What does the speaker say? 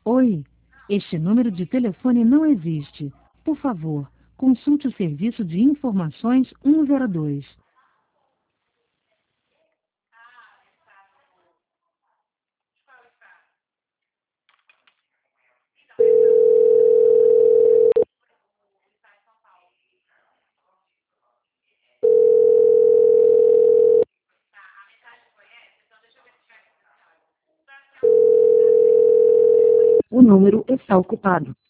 Oi, este número de telefone não existe. Por favor, consulte o serviço de informações 102. O número está ocupado.